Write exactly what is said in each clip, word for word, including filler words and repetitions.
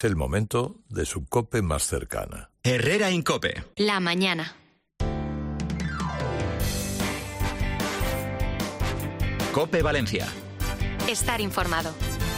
Es el momento de su COPE más cercana. Herrera Incope. La mañana. COPE Valencia. Estar informado.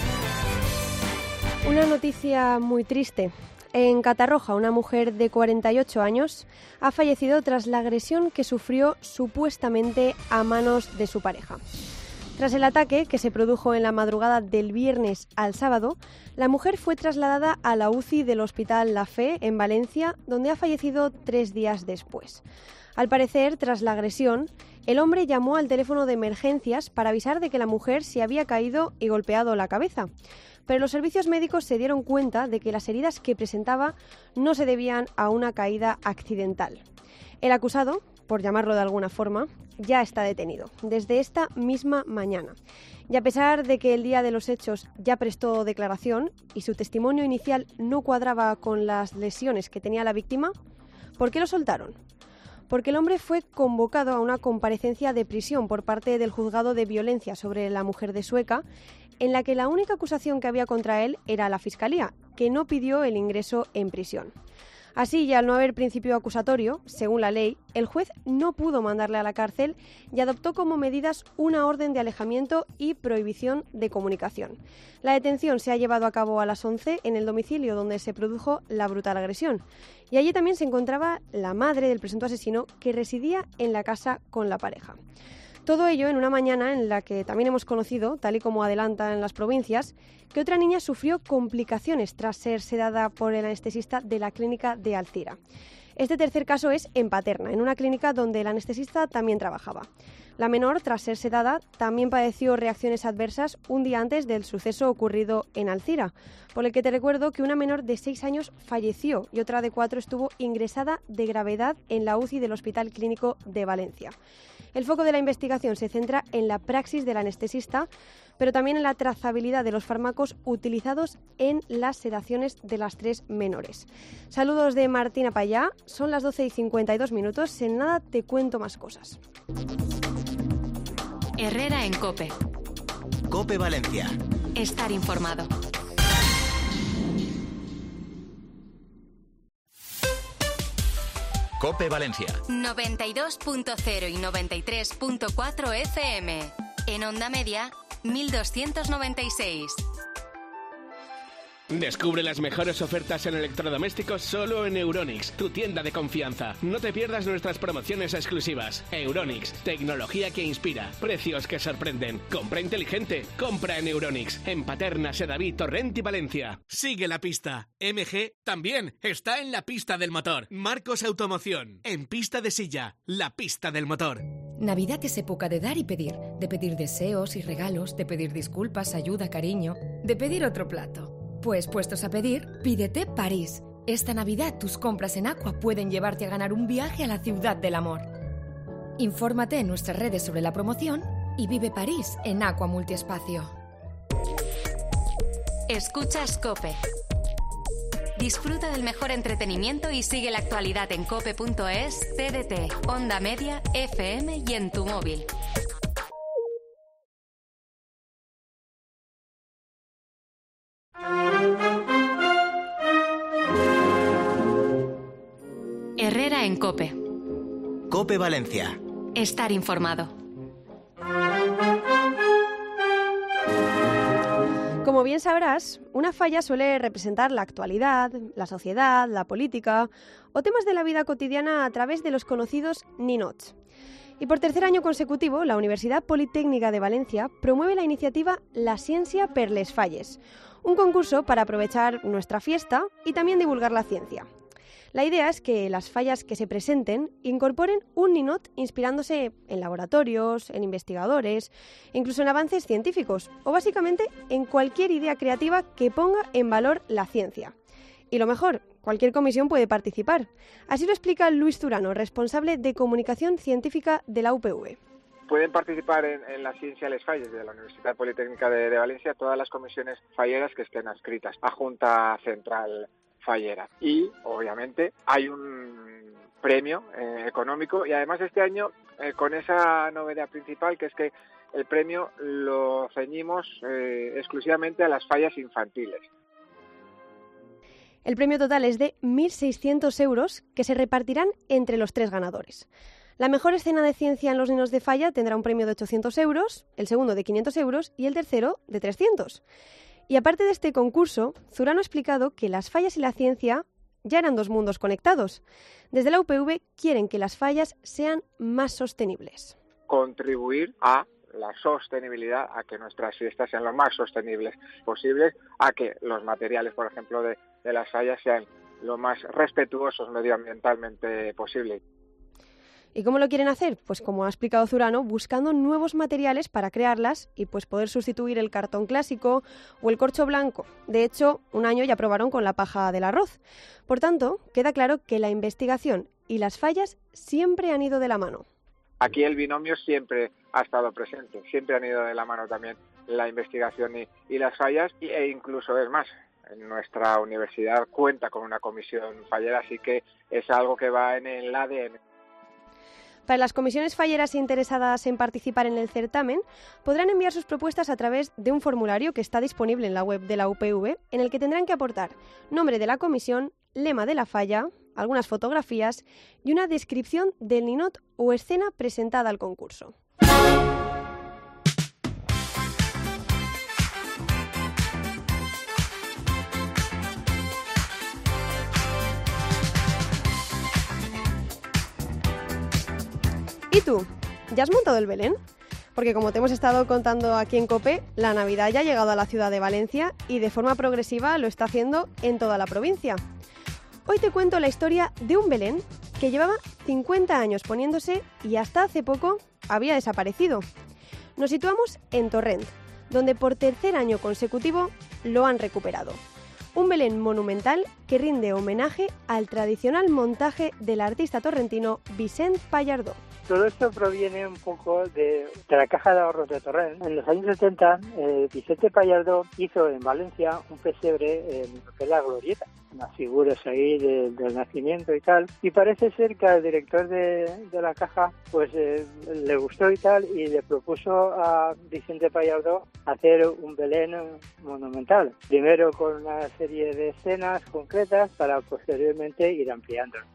Una noticia muy triste. En Catarroja, una mujer de cuarenta y ocho años ha fallecido tras la agresión que sufrió supuestamente a manos de su pareja. Tras el ataque, que se produjo en la madrugada del viernes al sábado, la mujer fue trasladada a la U C I del Hospital La Fe, en Valencia, donde ha fallecido tres días después. Al parecer, tras la agresión, el hombre llamó al teléfono de emergencias para avisar de que la mujer se había caído y golpeado la cabeza. Pero los servicios médicos se dieron cuenta de que las heridas que presentaba no se debían a una caída accidental. El acusado, por llamarlo de alguna forma, ya está detenido desde esta misma mañana. Y a pesar de que el día de los hechos ya prestó declaración y su testimonio inicial no cuadraba con las lesiones que tenía la víctima, ¿por qué lo soltaron? Porque el hombre fue convocado a una comparecencia de prisión por parte del juzgado de violencia sobre la mujer de Sueca, en la que la única acusación que había contra él era la Fiscalía, que no pidió el ingreso en prisión. Así, y al no haber principio acusatorio, según la ley, el juez no pudo mandarle a la cárcel y adoptó como medidas una orden de alejamiento y prohibición de comunicación. La detención se ha llevado a cabo a las once en el domicilio donde se produjo la brutal agresión. Y allí también se encontraba la madre del presunto asesino, que residía en la casa con la pareja. Todo ello en una mañana en la que también hemos conocido, tal y como adelantan las provincias, que otra niña sufrió complicaciones tras ser sedada por el anestesista de la clínica de Alcira. Este tercer caso es en Paterna, en una clínica donde el anestesista también trabajaba. La menor, tras ser sedada, también padeció reacciones adversas un día antes del suceso ocurrido en Alcira, por el que te recuerdo que una menor de seis años falleció y otra de cuatro estuvo ingresada de gravedad en la U C I del Hospital Clínico de Valencia. El foco de la investigación se centra en la praxis del anestesista, pero también en la trazabilidad de los fármacos utilizados en las sedaciones de las tres menores. Saludos de Martina Payá, son las doce y cincuenta y dos minutos, en nada te cuento más cosas. Herrera en COPE. COPE Valencia. Estar informado. COPE Valencia. noventa y dos punto cero y noventa y tres punto cuatro F M. En onda media, mil doscientos noventa y seis. Descubre las mejores ofertas en electrodomésticos solo en Euronics, tu tienda de confianza. No te pierdas nuestras promociones exclusivas. Euronics, tecnología que inspira, precios que sorprenden. Compra inteligente, compra en Euronics. En Paterna, Sedaví, Torrent y Valencia. Sigue la pista. M G también está en la pista del motor. Marcos Automoción, en pista de silla, la pista del motor. Navidad es época de dar y pedir, de pedir deseos y regalos, de pedir disculpas, ayuda, cariño, de pedir otro plato. Pues puestos a pedir, pídete París. Esta Navidad tus compras en Aqua pueden llevarte a ganar un viaje a la ciudad del amor. Infórmate en nuestras redes sobre la promoción y vive París en Aqua Multiespacio. Escuchas COPE. Disfruta del mejor entretenimiento y sigue la actualidad en cope punto es, T D T, Onda Media, F M y en tu móvil. Herrera en COPE. COPE Valencia. Estar informado. Como bien sabrás, una falla suele representar la actualidad, la sociedad, la política o temas de la vida cotidiana a través de los conocidos ninots. Y por tercer año consecutivo, la Universidad Politécnica de Valencia promueve la iniciativa La Ciencia per les Falles, un concurso para aprovechar nuestra fiesta y también divulgar la ciencia. La idea es que las fallas que se presenten incorporen un ninot inspirándose en laboratorios, en investigadores, incluso en avances científicos o básicamente en cualquier idea creativa que ponga en valor la ciencia. Y lo mejor, cualquier comisión puede participar. Así lo explica Luis Turano, responsable de Comunicación Científica de la U P V. Pueden participar en, en la Ciencia les Falles de la Universidad Politécnica de, de Valencia todas las comisiones falleras que estén adscritas a Junta Central Fallera. Y, obviamente, hay un premio eh, económico y además este año eh, con esa novedad principal, que es que el premio lo ceñimos eh, exclusivamente a las fallas infantiles. El premio total es de mil seiscientos euros que se repartirán entre los tres ganadores. La mejor escena de ciencia en los niños de Falla tendrá un premio de ochocientos euros, el segundo de quinientos euros y el tercero de trescientos. Y aparte de este concurso, Zurano ha explicado que las fallas y la ciencia ya eran dos mundos conectados. Desde la U P V quieren que las fallas sean más sostenibles. Contribuir a la sostenibilidad, a que nuestras fiestas sean lo más sostenibles posibles, a que los materiales, por ejemplo, de, de las fallas sean lo más respetuosos medioambientalmente posible. ¿Y cómo lo quieren hacer? Pues como ha explicado Zurano, buscando nuevos materiales para crearlas y pues poder sustituir el cartón clásico o el corcho blanco. De hecho, un año ya probaron con la paja del arroz. Por tanto, queda claro que la investigación y las fallas siempre han ido de la mano. Aquí el binomio siempre ha estado presente, siempre han ido de la mano también la investigación y, y las fallas, e incluso es más, en nuestra universidad cuenta con una comisión fallera, así que es algo que va en el A D N. Para las comisiones falleras interesadas en participar en el certamen, podrán enviar sus propuestas a través de un formulario que está disponible en la web de la U P V, en el que tendrán que aportar nombre de la comisión, lema de la falla, algunas fotografías y una descripción del ninot o escena presentada al concurso. ¿Y tú? ¿Ya has montado el Belén? Porque como te hemos estado contando aquí en COPE, la Navidad ya ha llegado a la ciudad de Valencia y de forma progresiva lo está haciendo en toda la provincia. Hoy te cuento la historia de un Belén que llevaba cincuenta años poniéndose y hasta hace poco había desaparecido. Nos situamos en Torrent, donde por tercer año consecutivo lo han recuperado. Un Belén monumental que rinde homenaje al tradicional montaje del artista torrentino Vicent Pallardó. Todo esto proviene un poco de, de la Caja de Ahorros de Torrent. En los años setenta, eh, Vicente Pallardó hizo en Valencia un pesebre en lo que es la Glorieta, unas figuras ahí de, del nacimiento y tal. Y parece ser que al director de, de la Caja pues eh, le gustó y tal, y le propuso a Vicente Pallardó hacer un Belén monumental. Primero con una serie de escenas concretas para posteriormente ir ampliándolo.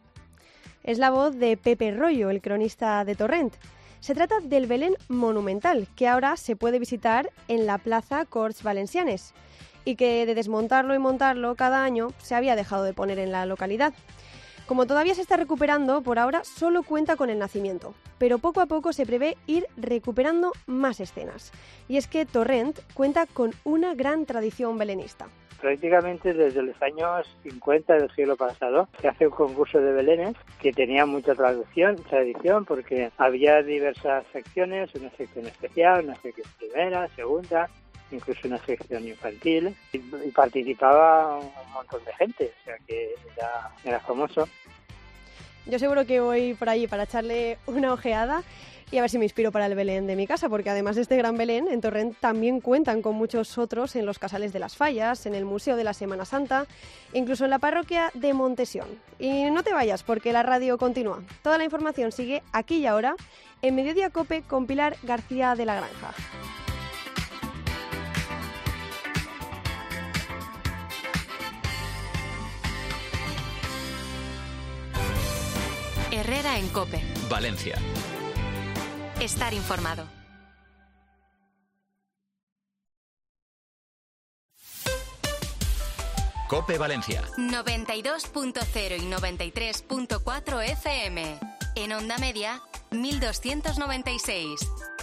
Es la voz de Pepe Rollo, el cronista de Torrent. Se trata del Belén monumental, que ahora se puede visitar en la Plaza Corts Valencianes, y que de desmontarlo y montarlo cada año se había dejado de poner en la localidad. Como todavía se está recuperando, por ahora solo cuenta con el nacimiento, pero poco a poco se prevé ir recuperando más escenas. Y es que Torrent cuenta con una gran tradición belenista. Prácticamente desde los años cincuenta del siglo pasado se hace un concurso de belenes que tenía mucha tradición, tradición porque había diversas secciones, una sección especial, una sección primera, segunda, incluso una sección infantil, y, y participaba un montón de gente, o sea que era, era famoso. Yo seguro que voy por allí para echarle una ojeada y a ver si me inspiro para el Belén de mi casa, porque además de este gran Belén, en Torrent también cuentan con muchos otros en los Casales de las Fallas, en el Museo de la Semana Santa, incluso en la parroquia de Montesión. Y no te vayas, porque la radio continúa. Toda la información sigue aquí y ahora en Mediodía Cope con Pilar García de la Granja. Herrera en Cope. Valencia. Estar informado. Cope Valencia. noventa y dos punto cero y noventa y tres punto cuatro F M. En onda media, mil doscientos noventa y seis.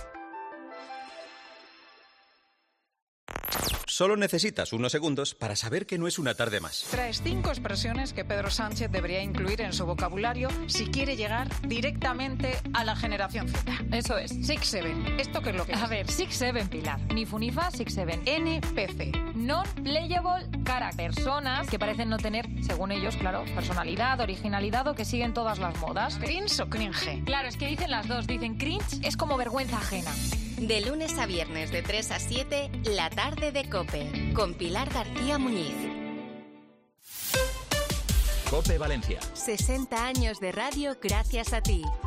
Solo necesitas unos segundos para saber que no es una tarde más. Traes cinco expresiones que Pedro Sánchez debería incluir en su vocabulario si quiere llegar directamente a la generación Z. Eso es. Six Seven. ¿Esto qué es lo que es? A ver, Six Seven, Pilar. Ni funifa, Six Seven. N P C. Non-playable character. Personas que parecen no tener, según ellos, claro, personalidad, originalidad o que siguen todas las modas. ¿Cringe o cringe? Claro, es que dicen las dos. Dicen cringe es como vergüenza ajena. De lunes a viernes de tres a siete, la tarde de Cope, con Pilar García Muñiz. Cope Valencia. sesenta años de radio gracias a ti.